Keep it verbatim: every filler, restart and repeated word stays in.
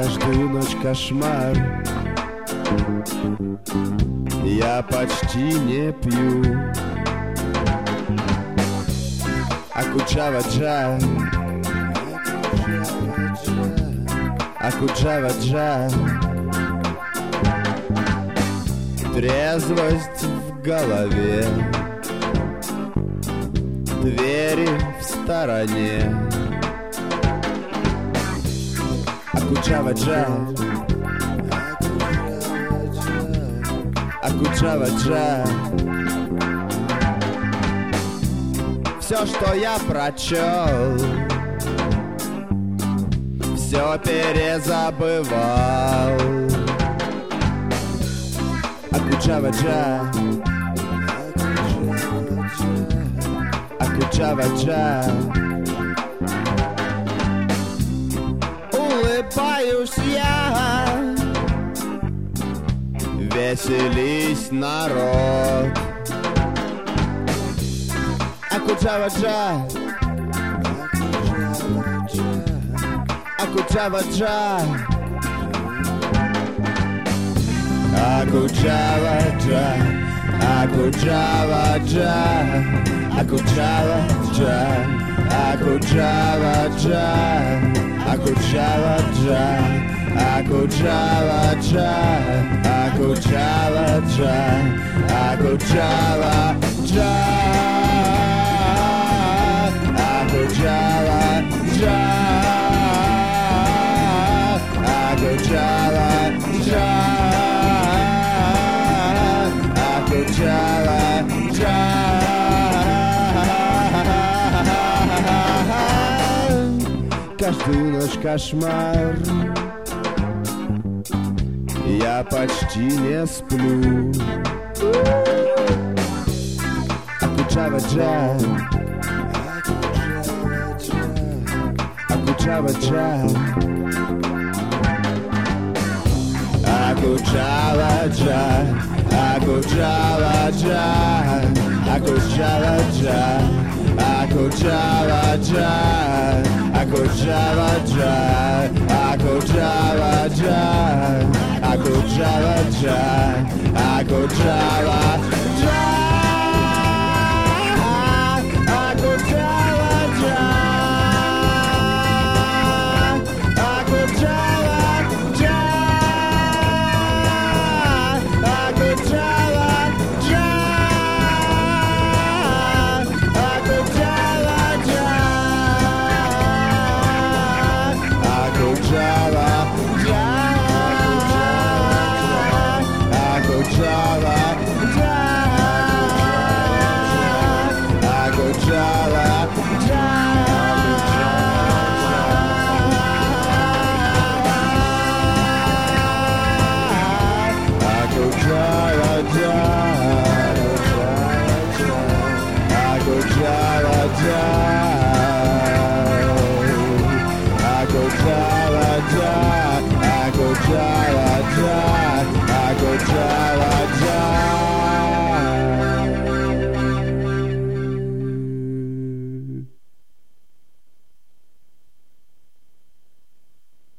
Каждую ночь кошмар. Я почти не пью. Акуджава-джа, Акуджава-джа. Трезвость в голове, двери в стороне. Акуджава-джа, Акуджава-джа. Все, что я прочел, все перезабывал. Акуджава-джа, Акуджава-джа. Улыбаюсь я, веселись, народ. Акуджава-джа, Акуджава-джа. Акуджава-джа, Акуджава-джа, Акуджава-джа, Акуджава-джа, Акуджава-джа, Акуджава-джа, Акуджава-джа, Акуджава-джа, Акуджава-джа, Акуджава-джа. Акуджава-джа. Каждую ночь кошмар. Я почти не сплю. Акуджава-джа, Акуджава-джа. Акуджава-джа, Акуджава-джа, Акуджава-джа, Акуджава-джа, Акуджава-джа, Акуджава-джа, Акуджава-джа, Акуджава-джа. Akujava-ja, Akujava-ja.